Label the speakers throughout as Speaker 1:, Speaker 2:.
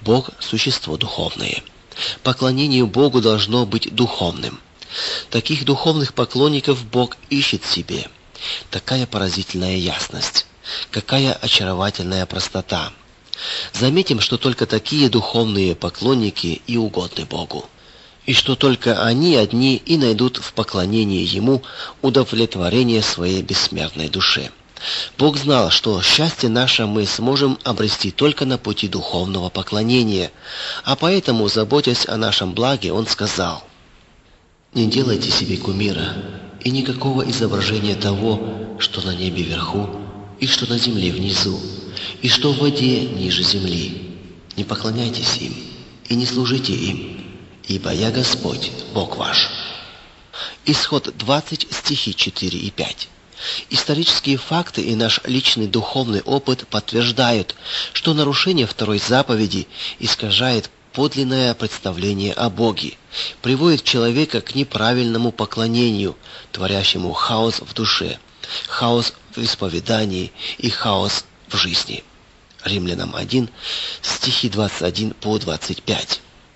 Speaker 1: Бог – существо духовное. Поклонение Богу должно быть духовным. Таких духовных поклонников Бог ищет себе. Такая поразительная ясность. Какая очаровательная простота. Заметим, что только такие духовные поклонники и угодны Богу. И что только они одни и найдут в поклонении Ему удовлетворение своей бессмертной душе. Бог знал, что счастье наше мы сможем обрести только на пути духовного поклонения, а поэтому, заботясь о нашем благе, Он сказал: «Не делайте себе кумира и никакого изображения того, что на небе вверху, и что на земле внизу, и что в воде ниже земли. Не поклоняйтесь им и не служите им, ибо я Господь, Бог ваш». Исход 20, стихи 4 и 5. Исторические факты и наш личный духовный опыт подтверждают, что нарушение второй заповеди искажает подлинное представление о Боге, приводит человека к неправильному поклонению, творящему хаос в душе, хаос в исповедании и хаос в жизни. Римлянам 1, стихи 21 по 25.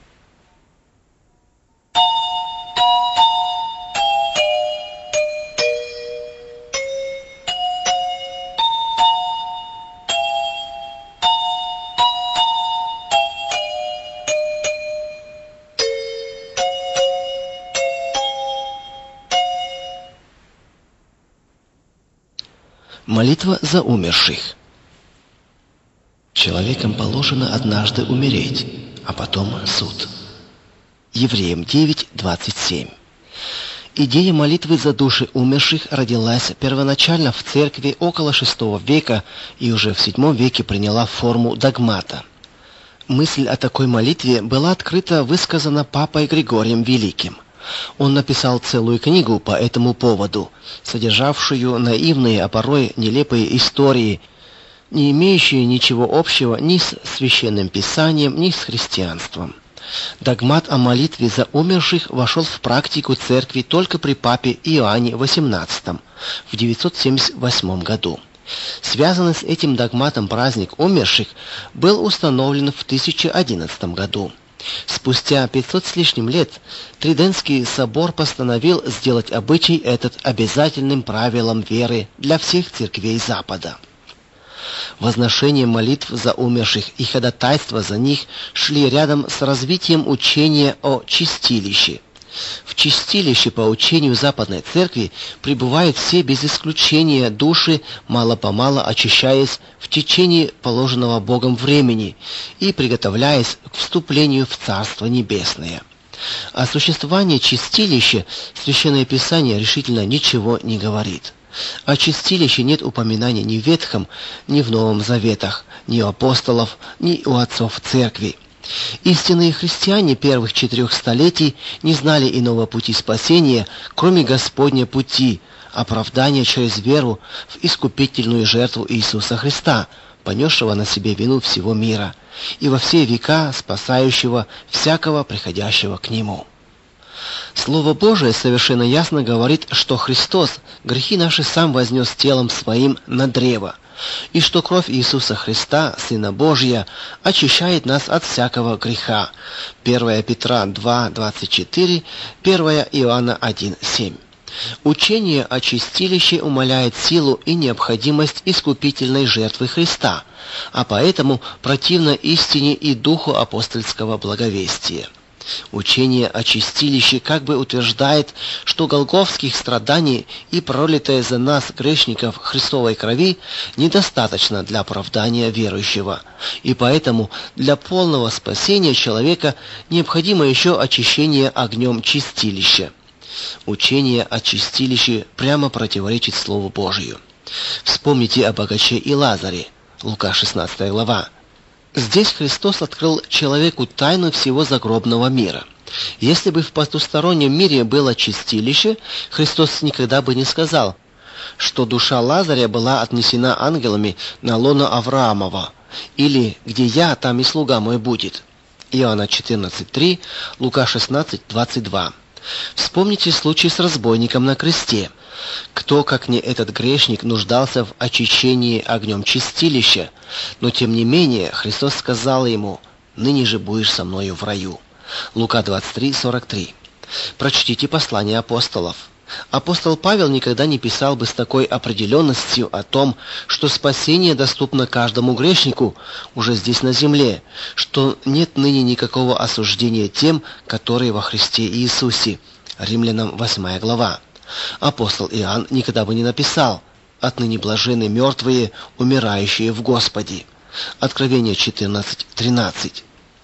Speaker 1: Молитва за умерших. Человекам положено однажды умереть, а потом суд. Евреям 9:27. Идея молитвы за души умерших родилась первоначально в церкви около VI века и уже в VII веке приняла форму догмата. Мысль о такой молитве была открыто высказана папой Григорием Великим. Он написал целую книгу по этому поводу, содержавшую наивные, а порой нелепые истории, не имеющие ничего общего ни с священным писанием, ни с христианством. Догмат о молитве за умерших вошел в практику церкви только при папе Иоанне XVIII в 978 году. Связанный с этим догматом праздник умерших был установлен в 1011 году. Спустя 500 с лишним лет Тридентский собор постановил сделать обычай этот обязательным правилом веры для всех церквей Запада. Возношение молитв за умерших и ходатайство за них шли рядом с развитием учения о чистилище. В чистилище по учению Западной Церкви пребывают все без исключения души, мало-помалу очищаясь в течение положенного Богом времени и приготовляясь к вступлению в Царство Небесное. О существовании чистилища Священное Писание решительно ничего не говорит. О чистилище нет упоминания ни в Ветхом, ни в Новом Заветах, ни у апостолов, ни у отцов Церкви. Истинные христиане первых 4 столетий не знали иного пути спасения, кроме Господня пути, оправдания через веру в искупительную жертву Иисуса Христа, понесшего на себе вину всего мира, и во все века спасающего всякого приходящего к Нему. Слово Божие совершенно ясно говорит, что Христос грехи наши сам вознес телом своим на древо, и что кровь Иисуса Христа, Сына Божия, очищает нас от всякого греха. 1 Петра 2:24, 1 Иоанна 1:7. Учение о чистилище умаляет силу и необходимость искупительной жертвы Христа, а поэтому противно истине и духу апостольского благовестия. Учение о чистилище как бы утверждает, что голгофских страданий и пролитой за нас, грешников, Христовой крови недостаточно для оправдания верующего, и поэтому для полного спасения человека необходимо еще очищение огнем чистилища. Учение о чистилище прямо противоречит Слову Божию. Вспомните о богаче и Лазаре, Лука 16 глава. Здесь Христос открыл человеку тайну всего загробного мира. Если бы в потустороннем мире было чистилище, Христос никогда бы не сказал, что душа Лазаря была отнесена ангелами на лоно Авраамова, или «где я, там и слуга мой будет». Иоанна 14:3, Лука 16:22. Вспомните случай с разбойником на кресте. Кто, как не этот грешник, нуждался в очищении огнем чистилища, но тем не менее Христос сказал ему: ныне же будешь со мною в раю». Лука 23:43. Прочтите послания апостолов. Апостол Павел никогда не писал бы с такой определенностью о том, что спасение доступно каждому грешнику уже здесь на земле, что нет ныне никакого осуждения тем, которые во Христе Иисусе. Римлянам 8 глава. Апостол Иоанн никогда бы не написал: «Отныне блаженны мертвые, умирающие в Господе». Откровение 14:13.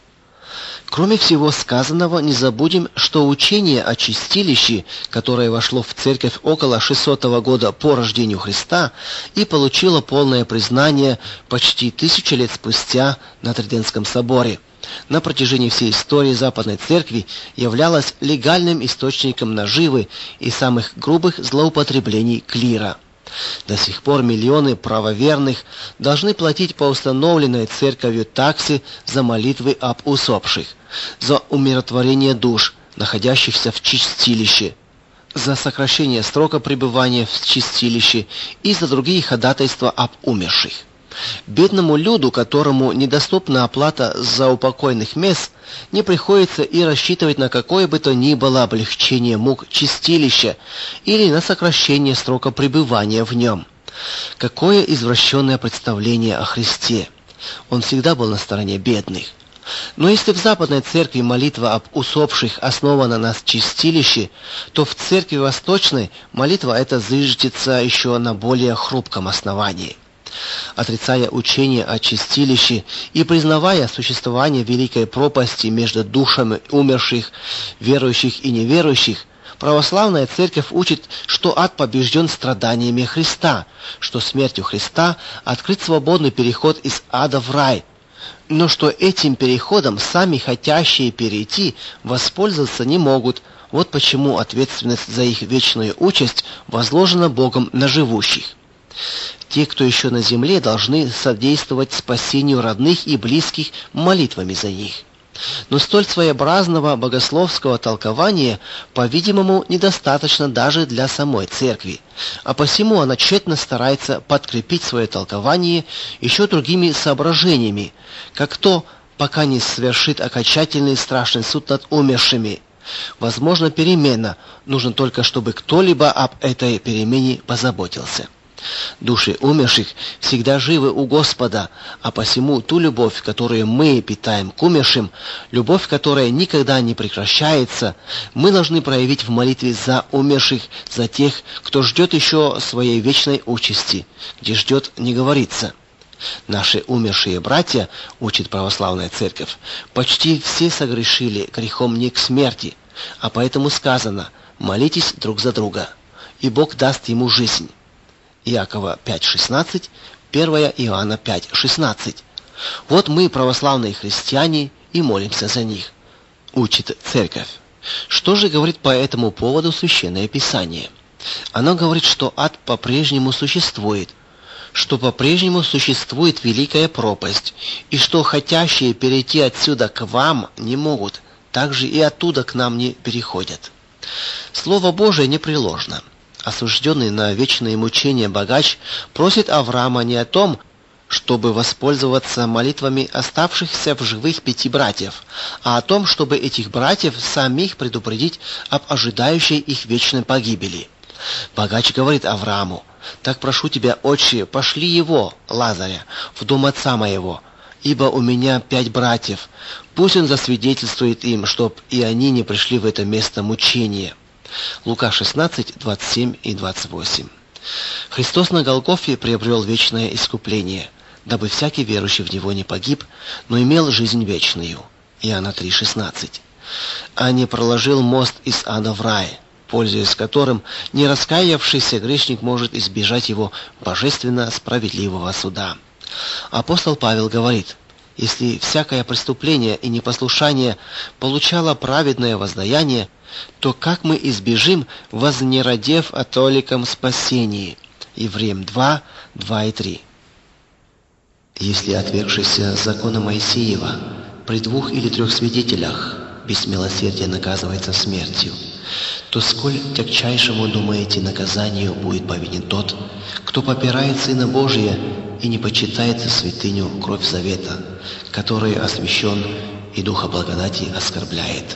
Speaker 1: Кроме всего сказанного, не забудем, что учение о чистилище, которое вошло в церковь около 600 года по рождению Христа и получило полное признание почти 1000 лет спустя на Тридентском соборе, на протяжении всей истории Западной Церкви являлось легальным источником наживы и самых грубых злоупотреблений клира. До сих пор миллионы правоверных должны платить по установленной церковью таксе за молитвы об усопших, за умиротворение душ, находящихся в чистилище, за сокращение срока пребывания в чистилище и за другие ходатайства об умерших. Бедному люду, которому недоступна оплата за упокойных мест, не приходится и рассчитывать на какое бы то ни было облегчение мук чистилища или на сокращение срока пребывания в нем. Какое извращенное представление о Христе! Он всегда был на стороне бедных. Но если в Западной Церкви молитва об усопших основана на чистилище, то в Церкви Восточной молитва эта зыждется еще на более хрупком основании. Отрицая учение о чистилище и признавая существование великой пропасти между душами умерших, верующих и неверующих, православная церковь учит, что ад побежден страданиями Христа, что смертью Христа открыт свободный переход из ада в рай, но что этим переходом сами хотящие перейти воспользоваться не могут. Вот почему ответственность за их вечную участь возложена Богом на живущих. Те, кто еще на земле, должны содействовать спасению родных и близких молитвами за них. Но столь своеобразного богословского толкования, по-видимому, недостаточно даже для самой церкви, а посему она тщетно старается подкрепить свое толкование еще другими соображениями, как то, пока не свершит окончательный страшный суд над умершими. Возможно, перемена, нужно только, чтобы кто-либо об этой перемене позаботился. Души умерших всегда живы у Господа, а посему ту любовь, которую мы питаем к умершим, любовь, которая никогда не прекращается, мы должны проявить в молитве за умерших, за тех, кто ждет еще своей вечной участи. Где ждет, не говорится. Наши умершие братья, учит православная церковь, почти все согрешили грехом не к смерти, а поэтому сказано: молитесь друг за друга, и Бог даст ему жизнь. Иакова 5:16, 1 Иоанна 5:16. Вот мы, православные христиане, и молимся за них, учит церковь. Что же говорит по этому поводу Священное Писание? Оно говорит, что ад по-прежнему существует, что по-прежнему существует великая пропасть, и что хотящие перейти отсюда к вам не могут, также и оттуда к нам не переходят. Слово Божие непреложно. Осужденный на вечные мучения богач просит Авраама не о том, чтобы воспользоваться молитвами оставшихся в живых 5 братьев, а о том, чтобы этих братьев самих предупредить об ожидающей их вечной погибели. Богач говорит Аврааму: «Так прошу тебя, отче, пошли его, Лазаря, в дом отца моего, ибо у меня 5 братьев, пусть он засвидетельствует им, чтоб и они не пришли в это место мучения». Лука 16, 27 и 28. Христос на Голгофе приобрел вечное искупление, дабы всякий верующий в Него не погиб, но имел жизнь вечную. Иоанна 3:16. А не проложил мост из ада в рай, пользуясь которым нераскаявшийся грешник может избежать его божественно справедливого суда. Апостол Павел говорит: если всякое преступление и непослушание получало праведное воздаяние, то как мы избежим, вознеродев о толиком спасении? Евреям 2, 2 и 3. Если отвергшийся закона Моисеева при 2 или 3 свидетелях без милосердия наказывается смертью, то сколь тягчайшему, думаете, наказанию будет повинен тот, кто попирает Сына Божия и не почитает за святыню кровь завета, которой освящен и Духа благодати оскорбляет.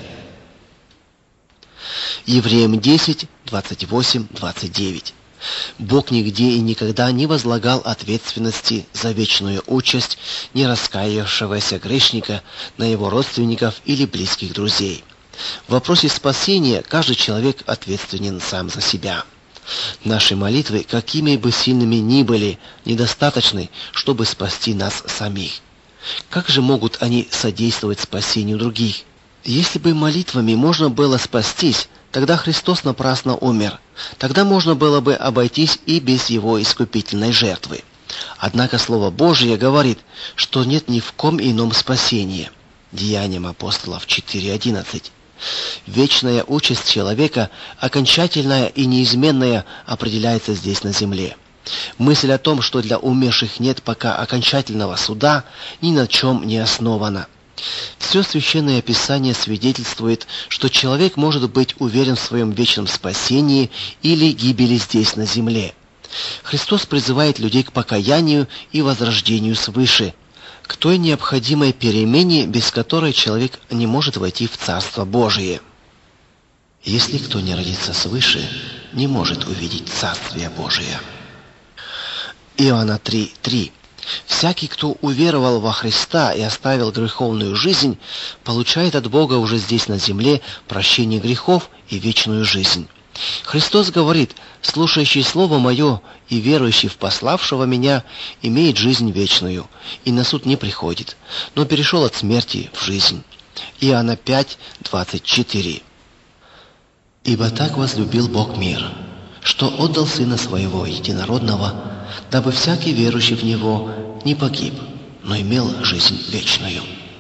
Speaker 1: Евреям 10, 28, 29. Бог нигде и никогда не возлагал ответственности за вечную участь не раскаявшегося грешника на его родственников или близких друзей. В вопросе спасения каждый человек ответственен сам за себя. Наши молитвы, какими бы сильными ни были, недостаточны, чтобы спасти нас самих. Как же могут они содействовать спасению других? Если бы молитвами можно было спастись, тогда Христос напрасно умер. Тогда можно было бы обойтись и без Его искупительной жертвы. Однако Слово Божие говорит, что нет ни в ком ином спасения. Деяниям апостолов 4:11. Вечная участь человека, окончательная и неизменная, определяется здесь на земле. Мысль о том, что для умерших нет пока окончательного суда, ни на чем не основана. Все Священное Писание свидетельствует, что человек может быть уверен в своем вечном спасении или гибели здесь на земле. Христос призывает людей к покаянию и возрождению свыше, к той необходимой перемене, без которой человек не может войти в Царство Божие. Если кто не родится свыше, не может увидеть Царствие Божие. Иоанна 3:3. Всякий, кто уверовал во Христа и оставил греховную жизнь, получает от Бога уже здесь на земле прощение грехов и вечную жизнь. Христос говорит: «Слушающий Слово Мое и верующий в пославшего Меня имеет жизнь вечную, и на суд не приходит, но перешел от смерти в жизнь». Иоанна 5:24. «Ибо так возлюбил Бог мир, что отдал Сына Своего Единородного, дабы всякий верующий в Него не погиб, но имел жизнь вечную».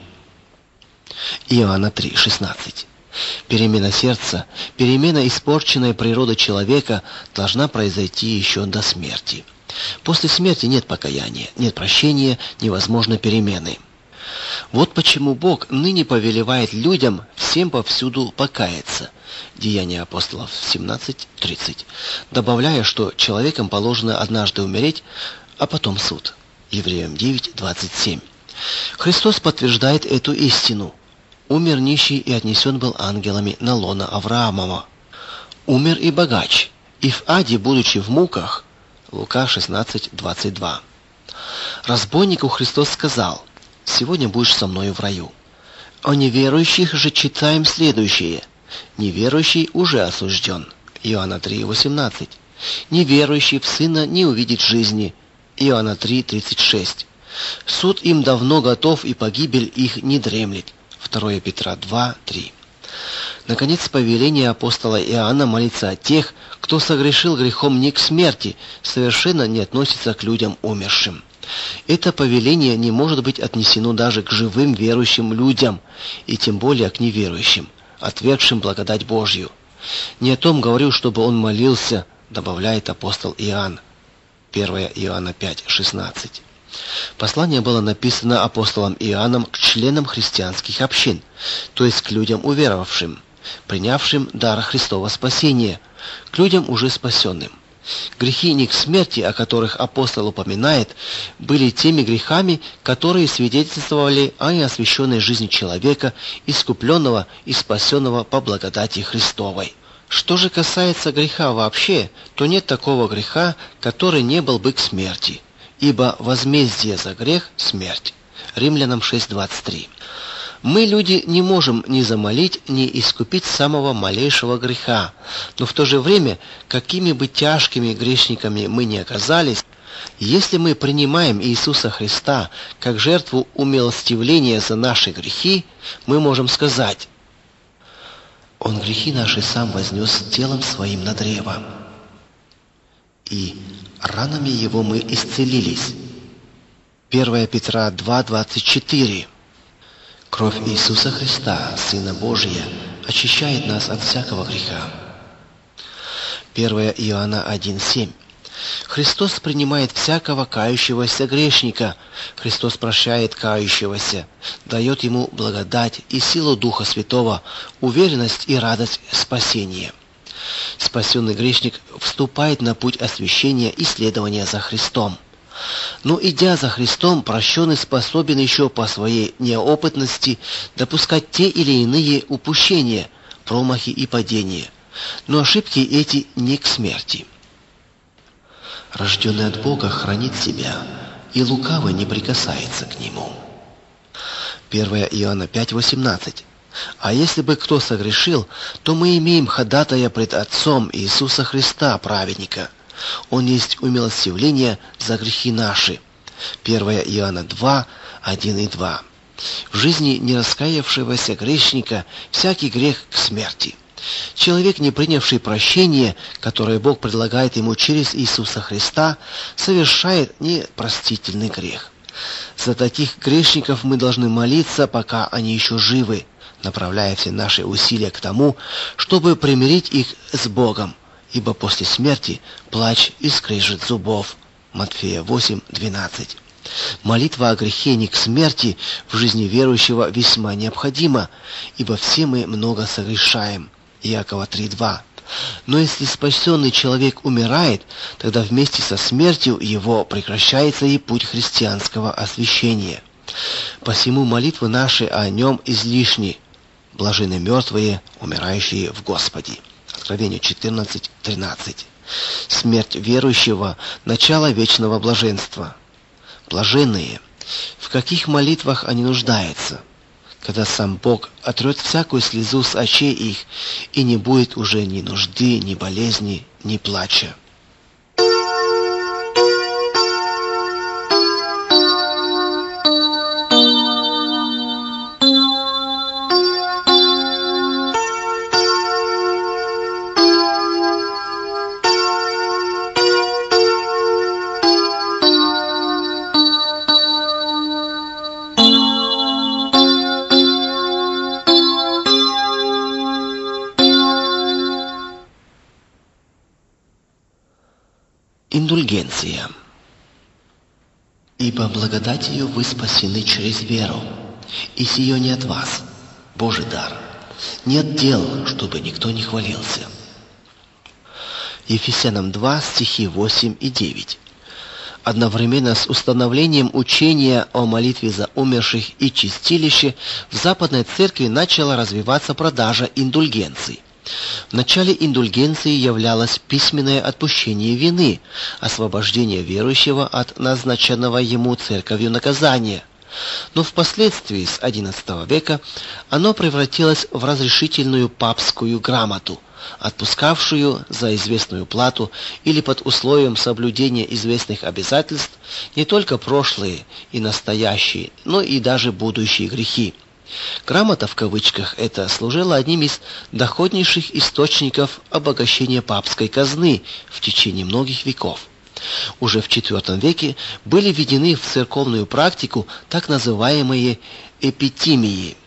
Speaker 1: Иоанна 3:16. Перемена сердца, перемена испорченной природы человека должна произойти еще до смерти. После смерти нет покаяния, нет прощения, невозможно перемены. Вот почему Бог ныне повелевает людям всем повсюду покаяться. Деяния апостолов 17:30, добавляя, что человекам положено однажды умереть, а потом суд. Евреям 9:27. Христос подтверждает эту истину. Умер нищий и отнесен был ангелами на лоно Авраамова. Умер и богач, и в аде, будучи в муках. Лука 16:22. Разбойнику Христос сказал: «Сегодня будешь со мною в раю». О неверующих же читаем следующее: «Неверующий уже осужден». Иоанна 3:18. «Неверующий в Сына не увидит жизни». Иоанна 3:36. «Суд им давно готов, и погибель их не дремлет». 2 Петра 2:3. Наконец, повеление апостола Иоанна молиться о тех, кто согрешил грехом не к смерти, совершенно не относится к людям умершим. Это повеление не может быть отнесено даже к живым верующим людям, и тем более к неверующим, отвергшим благодать Божью. Не о том говорю, чтобы он молился, добавляет апостол Иоанн. 1 Иоанна 5:16. Послание было написано апостолом Иоанном к членам христианских общин, то есть к людям уверовавшим, принявшим дар Христова спасения, к людям уже спасенным. Грехи не к смерти, о которых апостол упоминает, были теми грехами, которые свидетельствовали о неосвященной жизни человека, искупленного и спасенного по благодати Христовой. Что же касается греха вообще, то нет такого греха, который не был бы к смерти. Ибо возмездие за грех – смерть. Римлянам 6:23. Мы, люди, не можем ни замолить, ни искупить самого малейшего греха, но в то же время, какими бы тяжкими грешниками мы ни оказались, если мы принимаем Иисуса Христа как жертву умилостивления за наши грехи, мы можем сказать: «Он грехи наши сам вознес телом своим на древо, и ранами Его мы исцелились». 1 Петра 2:24. Кровь Иисуса Христа, Сына Божия, очищает нас от всякого греха. 1 Иоанна 1:7. Христос принимает всякого кающегося грешника. Христос прощает кающегося, дает ему благодать и силу Духа Святого, уверенность и радость спасения. Спасенный грешник вступает на путь освящения и следования за Христом. Но идя за Христом, прощенный способен еще по своей неопытности допускать те или иные упущения, промахи и падения. Но ошибки эти не к смерти. Рожденный от Бога хранит себя, и лукавый не прикасается к нему. 1 Иоанна 5:18. А если бы кто согрешил, то мы имеем ходатая пред Отцом Иисуса Христа, праведника. Он есть умилостивление за грехи наши. 1 Иоанна 2:1 и 2. В жизни нераскаявшегося грешника всякий грех к смерти. Человек, не принявший прощение, которое Бог предлагает ему через Иисуса Христа, совершает непростительный грех. За таких грешников мы должны молиться, пока они еще живы, направляя все наши усилия к тому, чтобы примирить их с Богом, ибо после смерти плач и скрежет зубов. Матфея 8:12. Молитва о грехе не к смерти в жизни верующего весьма необходима, ибо все мы много согрешаем. Иакова 3:2. Но если спасенный человек умирает, тогда вместе со смертью его прекращается и путь христианского освящения. Посему молитвы наши о нем излишни. Блаженны мертвые, умирающие в Господе. Откровение 14:13. Смерть верующего – начало вечного блаженства. Блаженные, в каких молитвах они нуждаются, когда сам Бог отрет всякую слезу с очей их, и не будет уже ни нужды, ни болезни, ни плача. Индульгенция. Ибо благодатью вы спасены через веру, и сие не от вас, Божий дар, не от дел, чтобы никто не хвалился. Ефесянам 2, стихи 8 и 9. Одновременно с установлением учения о молитве за умерших и чистилище в Западной Церкви начала развиваться продажа индульгенций. В начале индульгенции являлось письменное отпущение вины, освобождение верующего от назначенного ему церковью наказания. Но впоследствии с XI века оно превратилось в разрешительную папскую грамоту, отпускавшую за известную плату или под условием соблюдения известных обязательств не только прошлые и настоящие, но и даже будущие грехи. Грамота в кавычках эта служила одним из доходнейших источников обогащения папской казны в течение многих веков. Уже в IV веке были введены в церковную практику так называемые эпитимии.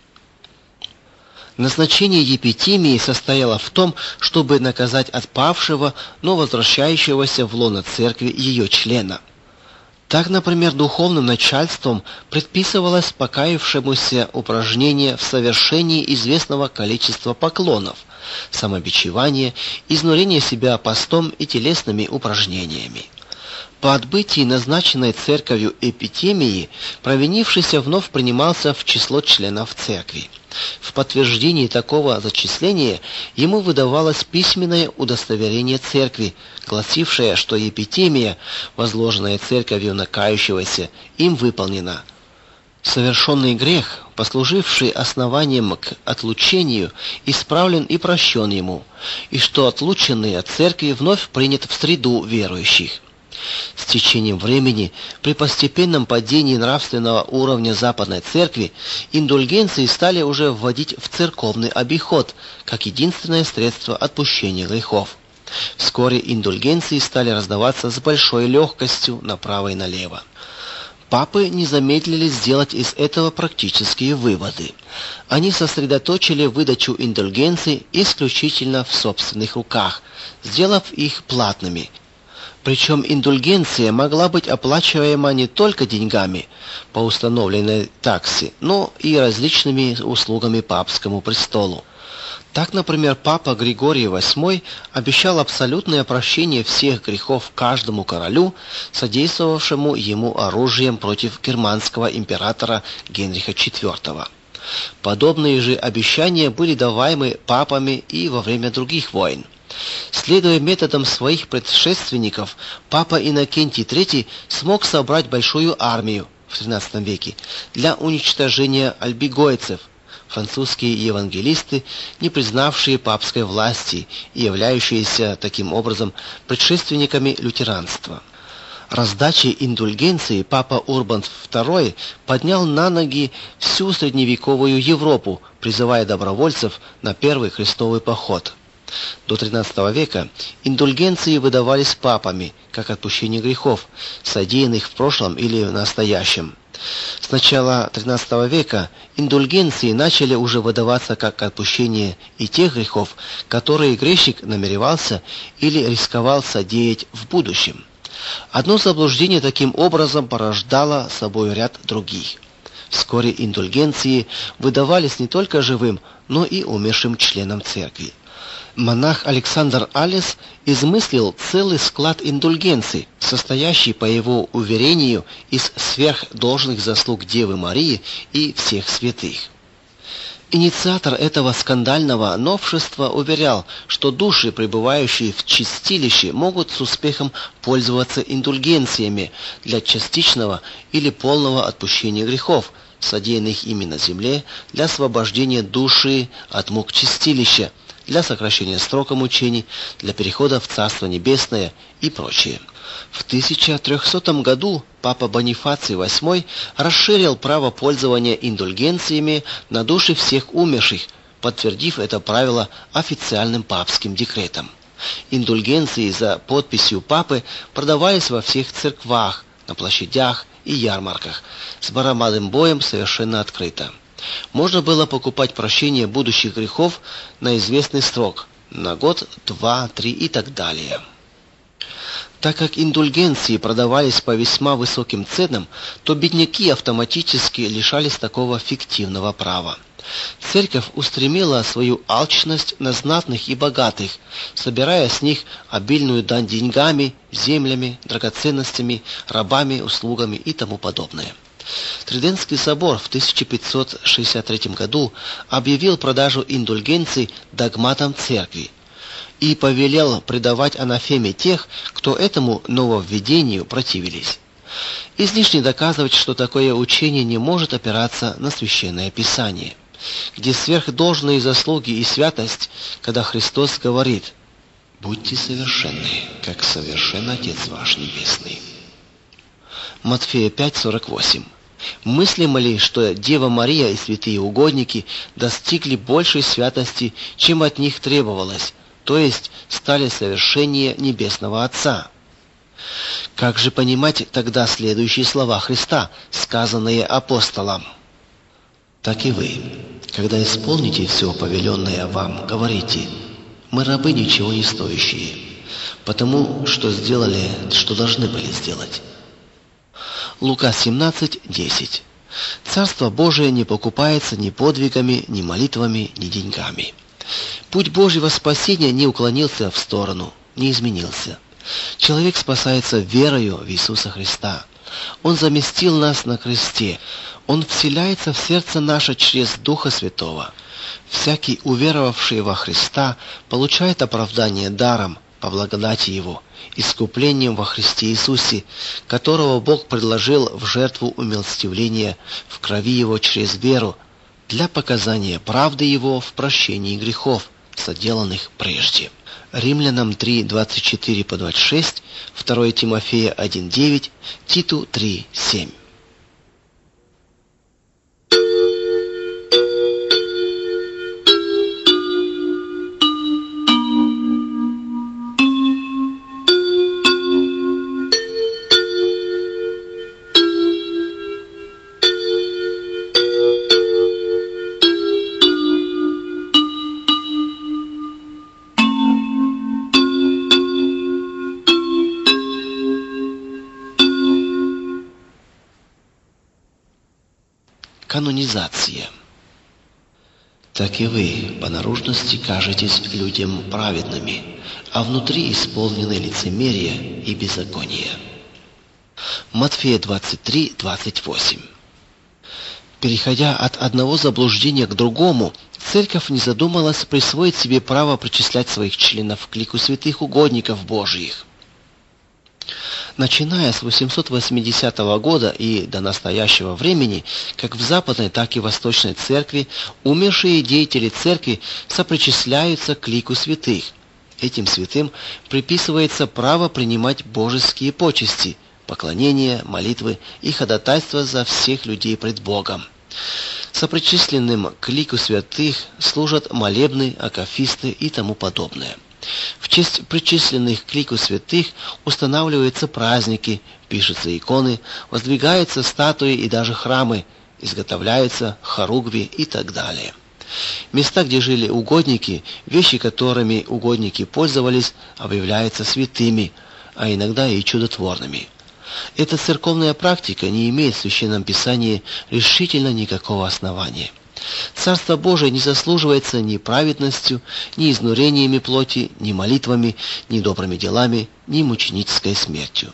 Speaker 1: Назначение епитимии состояло в том, чтобы наказать отпавшего, но возвращающегося в лоно церкви ее члена. Так, например, духовным начальством предписывалось покаявшемуся упражнение в совершении известного количества поклонов, самобичевание, изнурение себя постом и телесными упражнениями. По отбытии назначенной церковью эпитемии провинившийся вновь принимался в число членов церкви. В подтверждении такого зачисления ему выдавалось письменное удостоверение церкви, гласившее, что эпитемия, возложенная церковью на кающегося, им выполнена. Совершенный грех, послуживший основанием к отлучению, исправлен и прощен ему, и что отлученный от церкви вновь принят в среду верующих. С течением времени, при постепенном падении нравственного уровня Западной Церкви, индульгенции стали уже вводить в церковный обиход, как единственное средство отпущения грехов. Вскоре индульгенции стали раздаваться с большой легкостью направо и налево. Папы не замедлили сделать из этого практические выводы. Они сосредоточили выдачу индульгенций исключительно в собственных руках, сделав их платными. Причем индульгенция могла быть оплачиваема не только деньгами по установленной таксе, но и различными услугами папскому престолу. Так, например, папа Григорий VIII обещал абсолютное прощение всех грехов каждому королю, содействовавшему ему оружием против германского императора Генриха IV. Подобные же обещания были даваемы папами и во время других войн. Следуя методам своих предшественников, папа Иннокентий III смог собрать большую армию в XIII веке для уничтожения альбигойцев, французские евангелисты, не признавшие папской власти и являющиеся таким образом предшественниками лютеранства. Раздачей индульгенции папа Урбан II поднял на ноги всю средневековую Европу, призывая добровольцев на первый крестовый поход. До XIII века индульгенции выдавались папами, как отпущение грехов, содеянных в прошлом или в настоящем. С начала XIII века индульгенции начали уже выдаваться как отпущение и тех грехов, которые грешник намеревался или рисковал содеять в будущем. Одно заблуждение таким образом порождало собой ряд других. Вскоре индульгенции выдавались не только живым, но и умершим членам церкви. Монах Александр Алес измыслил целый склад индульгенций, состоящий, по его уверению, из сверхдолжных заслуг Девы Марии и всех святых. Инициатор этого скандального новшества уверял, что души, пребывающие в чистилище, могут с успехом пользоваться индульгенциями для частичного или полного отпущения грехов, содеянных ими на земле, для освобождения души от мук чистилища, для сокращения срока мучений, для перехода в Царство Небесное и прочее. В 1300 году папа Бонифаций VIII расширил право пользования индульгенциями на души всех умерших, подтвердив это правило официальным папским декретом. Индульгенции за подписью папы продавались во всех церквах, на площадях и ярмарках, с барабанным боем совершенно открыто. Можно было покупать прощение будущих грехов на известный срок, на год, 2, 3 и так далее. Так как индульгенции продавались по весьма высоким ценам, то бедняки автоматически лишались такого фиктивного права. Церковь устремила свою алчность на знатных и богатых, собирая с них обильную дань деньгами, землями, драгоценностями, рабами, услугами и тому подобное. Тридентский собор в 1563 году объявил продажу индульгенций догматом церкви и повелел предавать анафеме тех, кто этому нововведению противились. Излишне доказывать, что такое учение не может опираться на Священное Писание, где сверхдолжные заслуги и святость, когда Христос говорит: «Будьте совершенны, как совершен Отец ваш Небесный». Матфея 5:48. Мыслимо ли, что Дева Мария и святые угодники достигли большей святости, чем от них требовалось, то есть стали совершеннее Небесного Отца? Как же понимать тогда следующие слова Христа, сказанные апостолам? «Так и вы, когда исполните все повеленное вам, говорите: мы рабы ничего не стоящие, потому что сделали, что должны были сделать». Лука 17:10. Царство Божие не покупается ни подвигами, ни молитвами, ни деньгами. Путь Божьего спасения не уклонился в сторону, не изменился. Человек спасается верою в Иисуса Христа. Он заместил нас на кресте. Он вселяется в сердце наше через Духа Святого. Всякий, уверовавший во Христа, получает оправдание даром, по благодати Его, искуплением во Христе Иисусе, которого Бог предложил в жертву умилостивления в крови Его через веру, для показания правды Его в прощении грехов, соделанных прежде. Римлянам 3:24-26, 2 Тимофея 1:9, Титу 3:7. Канонизация. Так и вы по наружности кажетесь людям праведными, а внутри исполнены лицемерия и беззакония. Матфея 23:28. Переходя от одного заблуждения к другому, Церковь не задумалась присвоить себе право причислять своих членов к лику святых угодников Божьих. Начиная с 880 года и до настоящего времени, как в Западной, так и в Восточной Церкви, умершие деятели Церкви сопричисляются к лику святых. Этим святым приписывается право принимать божеские почести, поклонения, молитвы и ходатайства за всех людей пред Богом. Сопричисленным к лику святых служат молебны, акафисты и тому подобное. В честь причисленных к лику святых устанавливаются праздники, пишутся иконы, воздвигаются статуи и даже храмы, изготовляются хоругви и так далее. Места, где жили угодники, вещи, которыми угодники пользовались, объявляются святыми, а иногда и чудотворными. Эта церковная практика не имеет в Священном Писании решительно никакого основания. Царство Божие не заслуживается ни праведностью, ни изнурениями плоти, ни молитвами, ни добрыми делами, ни мученической смертью.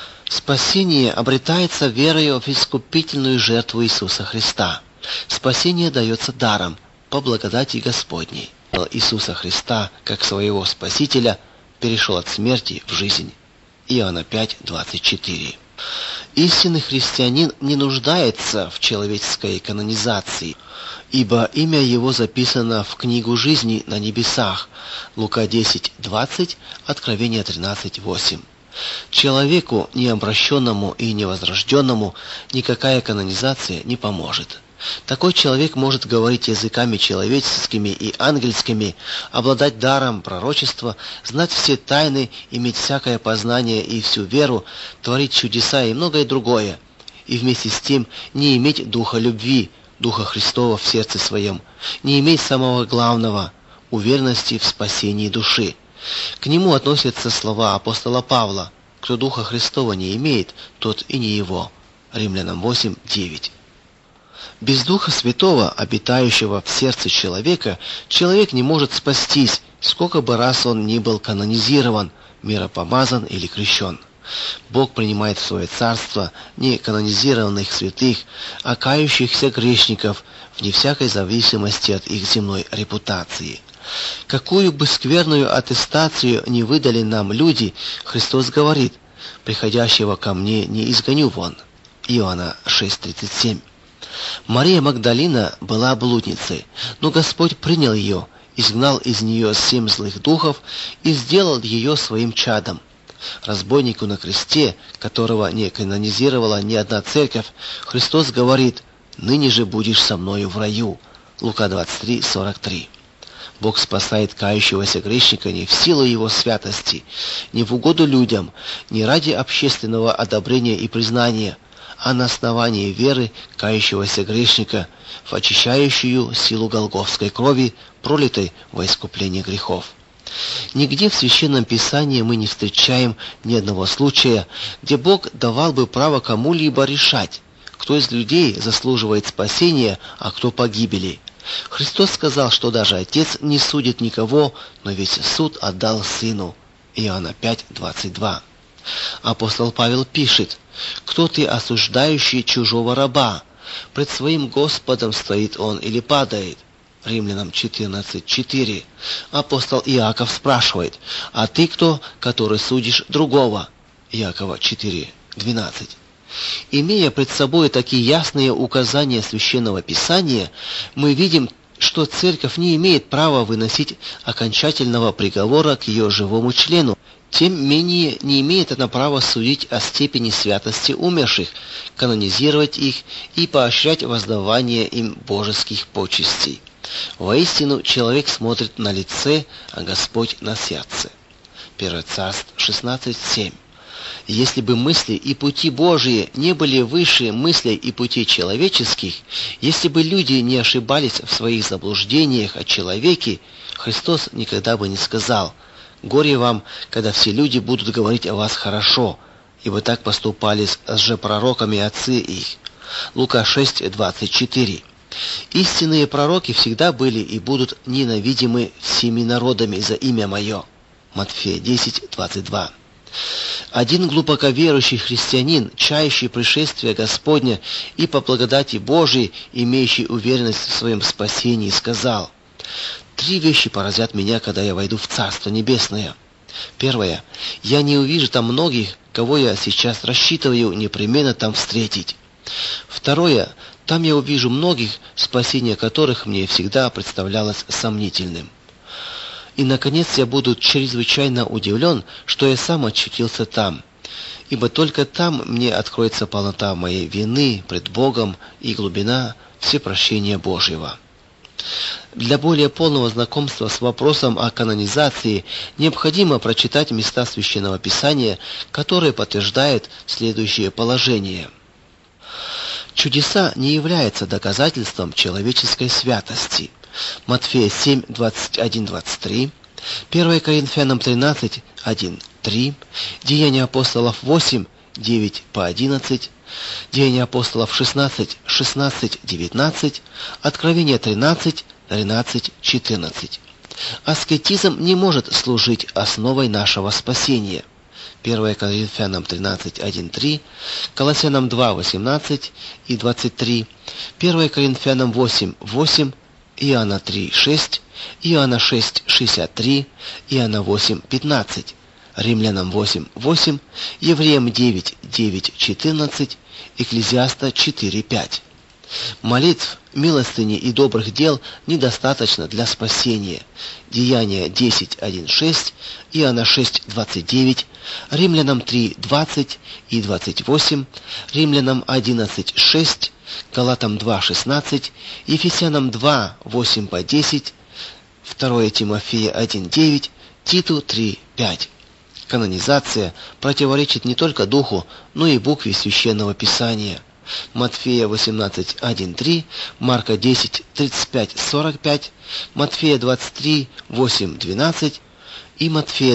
Speaker 1: Спасение обретается верою в искупительную жертву Иисуса Христа. Спасение дается даром, по благодати Господней. Иисуса Христа, как своего Спасителя, перешел от смерти в жизнь. Иоанна 5:24. Истинный христианин не нуждается в человеческой канонизации, ибо имя его записано в книгу жизни на небесах. Лука 10:20, Откровение 13:8. Человеку, необращенному и невозрожденному, никакая канонизация не поможет. Такой человек может говорить языками человеческими и ангельскими, обладать даром пророчества, знать все тайны, иметь всякое познание и всю веру, творить чудеса и многое другое, и вместе с тем не иметь духа любви, духа Христова в сердце своем, не иметь самого главного – уверенности в спасении души. К нему относятся слова апостола Павла: «Кто духа Христова не имеет, тот и не его». Римлянам 8:9. Без Духа Святого, обитающего в сердце человека, человек не может спастись, сколько бы раз он ни был канонизирован, миропомазан или крещен. Бог принимает в свое царство не канонизированных святых, а кающихся грешников, вне всякой зависимости от их земной репутации. Какую бы скверную аттестацию не выдали нам люди, Христос говорит: «Приходящего ко мне не изгоню вон». Иоанна 6:37. Мария Магдалина была блудницей, но Господь принял ее, изгнал из нее 7 злых духов и сделал ее своим чадом. Разбойнику на кресте, которого не канонизировала ни одна церковь, Христос говорит: «Ныне же будешь со мною в раю». Лука 23:43. Бог спасает кающегося грешника не в силу его святости, не в угоду людям, не ради общественного одобрения и признания, а на основании веры кающегося грешника в очищающую силу голгофской крови, пролитой во искупление грехов. Нигде в Священном Писании мы не встречаем ни одного случая, где Бог давал бы право кому-либо решать, кто из людей заслуживает спасения, а кто погибели. Христос сказал, что даже Отец не судит никого, но весь суд отдал Сыну. Иоанна 5:22. Апостол Павел пишет: «Кто ты, осуждающий чужого раба? Пред своим Господом стоит он или падает?» Римлянам 14:4. Апостол Иаков спрашивает: «А ты кто, который судишь другого?» Иакова 4:12. Имея пред собой такие ясные указания Священного Писания, мы видим, что Церковь не имеет права выносить окончательного приговора к ее живому члену. Тем менее не имеет она права судить о степени святости умерших, канонизировать их и поощрять воздавание им божеских почестей. Воистину, человек смотрит на лице, а Господь на сердце. 1 Царств 16:7. Если бы мысли и пути Божии не были выше мыслей и путей человеческих, если бы люди не ошибались в своих заблуждениях о человеке, Христос никогда бы не сказал: «Горе вам, когда все люди будут говорить о вас хорошо, ибо так поступали с лжепророками отцы их». Лука 6:24. Истинные пророки всегда были и будут ненавидимы всеми народами за имя мое. Матфея 10:22. Один глубоко верующий христианин, чающий пришествия Господня и по благодати Божией, имеющий уверенность в своем спасении, сказал: «Три вещи поразят меня, когда я войду в Царство Небесное. Первое. Я не увижу там многих, кого я сейчас рассчитываю непременно там встретить. Второе. Там я увижу многих, спасение которых мне всегда представлялось сомнительным. И, наконец, я буду чрезвычайно удивлен, что я сам очутился там, ибо только там мне откроется полнота моей вины пред Богом и глубина всепрощения Божьего». Для более полного знакомства с вопросом о канонизации необходимо прочитать места Священного Писания, которые подтверждают следующее положение. Чудеса не являются доказательством человеческой святости. Матфея 7:21-23, 1 Коринфянам 13:1-3, Деяния апостолов 8:9-11, Деяния апостолов 16:19, Откровение 13:14. Аскетизм не может служить основой нашего спасения. 1 Коринфянам 13:1-3, Колоссянам 2:18 и 23, 1 Коринфянам 8:8, Иоанна 3:6, Иоанна 6:63, Иоанна 8:15, Римлянам 8:8, Евреям 9:9-14, Экклезиаста 4:5. Молитв, милостыни и добрых дел недостаточно для спасения. Деяния 10:1-6, Иоанна 6:29, Римлянам 3:20 и 28, Римлянам 11:6, Галатам 2:16, Ефесянам 2:8-10, 2 Тимофея 1:9, Титу 3:5. Канонизация противоречит не только духу, но и букве Священного Писания. Матфея 18:1-3, Марка 10:35-45, Матфея 23:8-12 и Матфея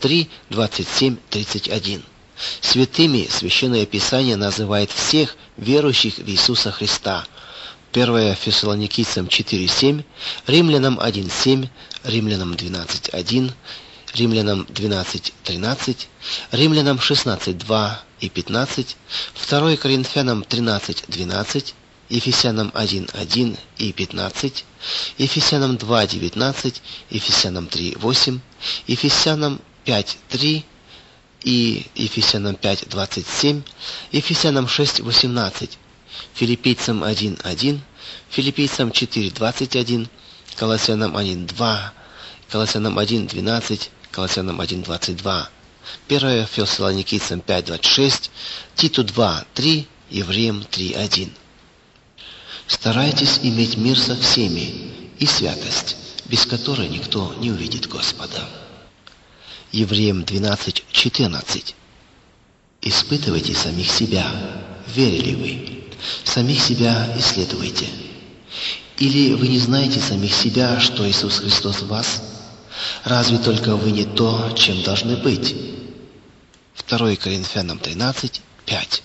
Speaker 1: 23:27-31. Святыми Священное Писание называет всех верующих в Иисуса Христа. 1 Фессалоникийцам 4:7, Римлянам 1:7, Римлянам 12:1, Римлянам 12:13, Римлянам 16:2 и 15, 2 Коринфянам 13:12, Ефесянам 1:1 и 15, Ефесянам 2:19, Ефесянам 3:8, Ефесянам 5:3 и Ефесянам 5:27, Ефесянам 6:18, Филиппийцам 1:1, Филиппийцам 4:21, Колоссянам 1:2, Колоссянам 1:12, Колоссянам 1:22, 1 Фессалоникийцам 5:26, Титу 2:3, Евреям 3:1. Старайтесь иметь мир со всеми и святость, без которой никто не увидит Господа. Евреям 12:14. Испытывайте самих себя, верили вы, самих себя исследуйте. Или вы не знаете самих себя, что Иисус Христос в вас? Разве только вы не то, чем должны быть? 2 Коринфянам 13:5.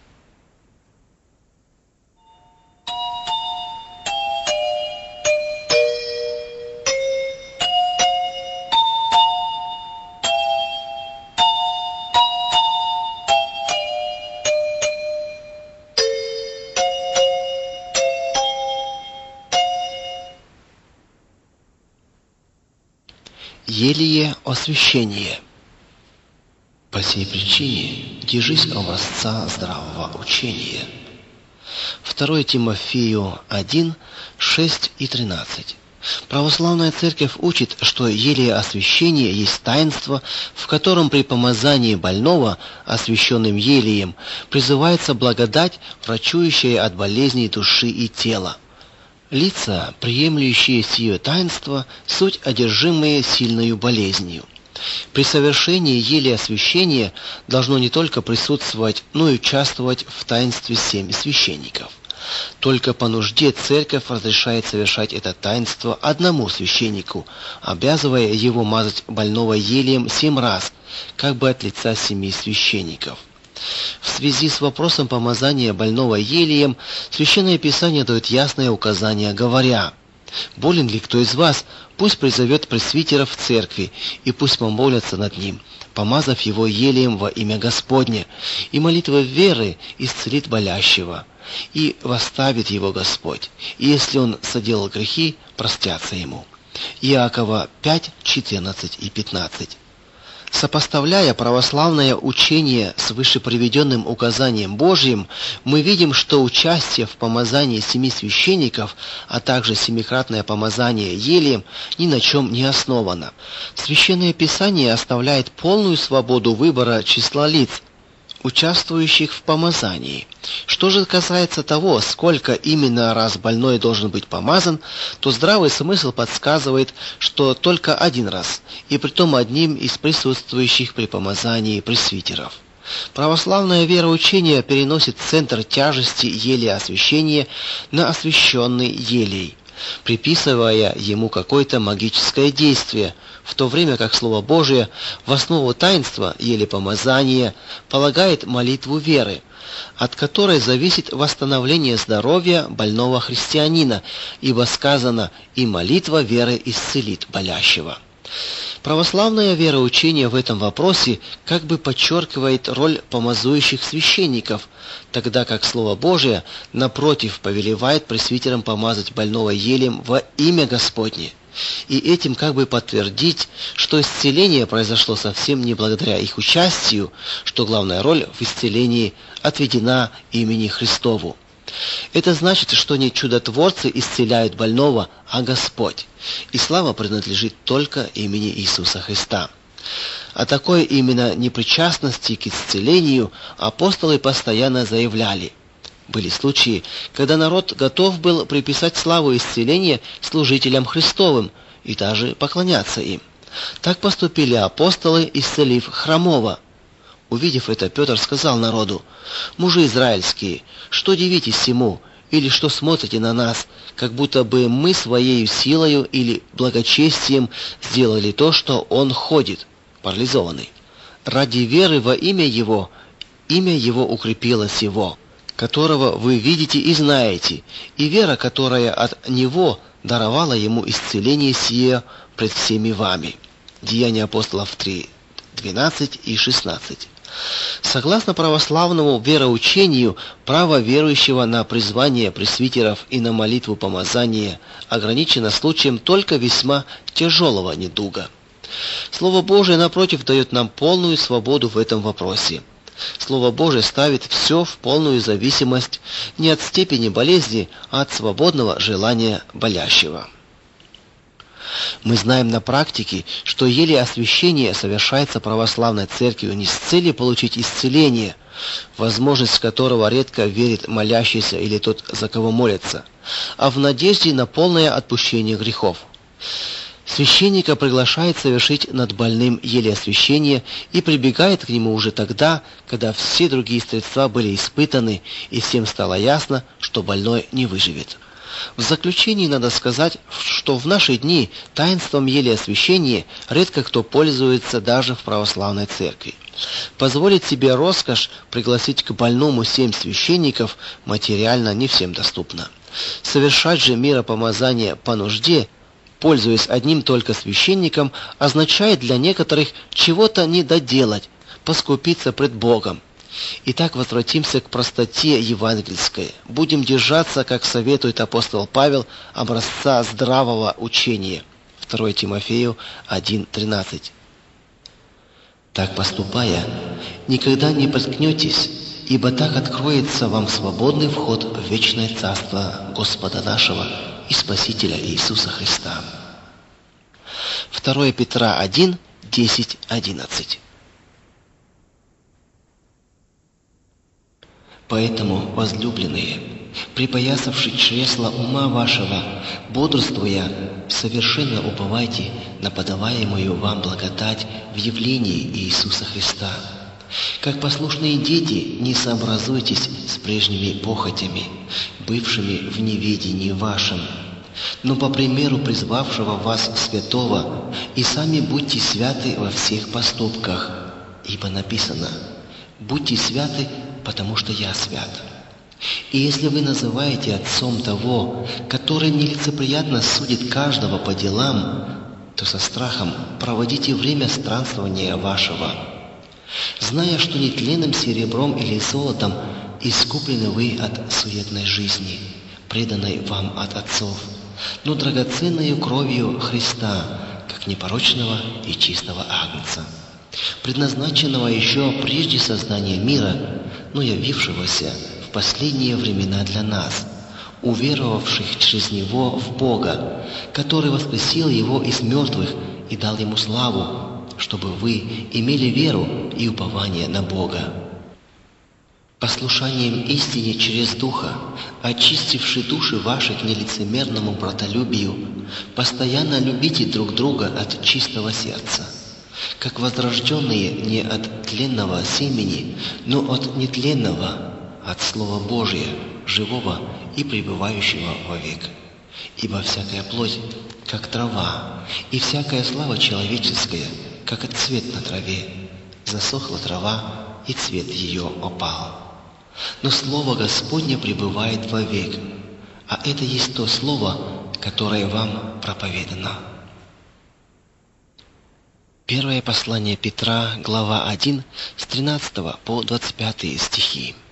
Speaker 1: Елие освящение. По сей причине держись образца здравого учения. 2 Тимофею 1:6-13. Православная Церковь учит, что елие освящение есть таинство, в котором при помазании больного освященным елием призывается благодать, врачующая от болезней души и тела. Лица, приемлющие сие таинство, суть одержимые сильною болезнью. При совершении елия освящения должно не только присутствовать, но и участвовать в таинстве 7 священников. Только по нужде Церковь разрешает совершать это таинство одному священнику, обязывая его мазать больного елием 7 раз, как бы от лица 7 священников. В связи с вопросом помазания больного елеем, Священное Писание дает ясное указание, говоря: «Болен ли кто из вас, пусть призовет пресвитеров в церкви, и пусть помолятся над ним, помазав его елеем во имя Господне, и молитва веры исцелит болящего, и восставит его Господь, и если он соделал грехи, простятся ему». Иакова 5, 14 и 15. Сопоставляя православное учение с вышеприведенным указанием Божьим, мы видим, что участие в помазании 7 священников, а также семикратное помазание елеем ни на чем не основано. Священное Писание оставляет полную свободу выбора числа лиц, участвующих в помазании. Что же касается того, сколько именно раз больной должен быть помазан, то здравый смысл подсказывает, что только один раз, и притом одним из присутствующих при помазании пресвитеров. Православное вероучение переносит центр тяжести елея освящения на освященный елей, приписывая ему какое-то магическое действие, в то время как Слово Божие в основу таинства елепомазания полагает молитву веры, от которой зависит восстановление здоровья больного христианина, ибо сказано: «И молитва веры исцелит болящего». Православное вероучение в этом вопросе как бы подчеркивает роль помазующих священников, тогда как Слово Божие, напротив, повелевает пресвитерам помазать больного елеем во имя Господне, и этим как бы подтвердить, что исцеление произошло совсем не благодаря их участию, что главная роль в исцелении отведена имени Христову. Это значит, что не чудотворцы исцеляют больного, а Господь, и слава принадлежит только имени Иисуса Христа. О такой именно непричастности к исцелению апостолы постоянно заявляли. Были случаи, когда народ готов был приписать славу исцеления служителям Христовым и даже поклоняться им. Так поступили апостолы, исцелив хромого. Увидев это, Петр сказал народу: «Мужи израильские, что дивитесь сему, или что смотрите на нас, как будто бы мы своей силою или благочестием сделали то, что он ходит, парализованный? Ради веры во имя его укрепилось его, которого вы видите и знаете, и вера, которая от него даровала ему исцеление сие пред всеми вами». Деяния апостолов 3, 12 и 16. Согласно православному вероучению, право верующего на призвание пресвитеров и на молитву помазания ограничено случаем только весьма тяжелого недуга. Слово Божие, напротив, дает нам полную свободу в этом вопросе. Слово Божие ставит все в полную зависимость не от степени болезни, а от свободного желания болящего. Мы знаем на практике, что елеосвящение совершается православной церковью не с целью получить исцеление, возможность которого редко верит молящийся или тот, за кого молятся, а в надежде на полное отпущение грехов. Священника приглашает совершить над больным елеосвящение и прибегает к нему уже тогда, когда все другие средства были испытаны и всем стало ясно, что больной не выживет. В заключении надо сказать, что в наши дни таинством елеосвящения редко кто пользуется даже в православной церкви. Позволить себе роскошь пригласить к больному 7 священников материально не всем доступно. Совершать же миропомазание по нужде, пользуясь одним только священником, означает для некоторых чего-то не доделать, поскупиться пред Богом. Итак, возвратимся к простоте евангельской. Будем держаться, как советует апостол Павел, образца здравого учения. 2 Тимофею 1:13. Так поступая, никогда не поткнетесь, ибо так откроется вам свободный вход в вечное царство Господа нашего и Спасителя Иисуса Христа. 2 Петра 1:10-11. Поэтому, возлюбленные, припоясавши чресла ума вашего, бодрствуя, совершенно уповайте на подаваемую вам благодать в явлении Иисуса Христа. Как послушные дети, не сообразуйтесь с прежними похотями, бывшими в неведении вашем, но по примеру призвавшего вас святого, и сами будьте святы во всех поступках, ибо написано: будьте святы, потому что я свят. И если вы называете отцом того, который нелицеприятно судит каждого по делам, то со страхом проводите время странствования вашего, зная, что нетленным серебром или золотом искуплены вы от суетной жизни, преданной вам от отцов, но драгоценною кровью Христа, как непорочного и чистого агнца, предназначенного еще прежде создания мира, но явившегося в последние времена для нас, уверовавших через Него в Бога, который воскресил Его из мертвых и дал Ему славу, чтобы вы имели веру и упование на Бога. Послушанием истине через Духа, очистивши души ваши к нелицемерному братолюбию, постоянно любите друг друга от чистого сердца, как возрожденные не от тленного семени, но от нетленного, от Слова Божия, живого и пребывающего вовек. Ибо всякая плоть, как трава, и всякая слава человеческая, как цвет на траве. Засохла трава, и цвет ее опал. Но Слово Господне пребывает вовек, а это есть то Слово, которое вам проповедано. Первое послание Петра, глава 1, с 13 по 25 стихи.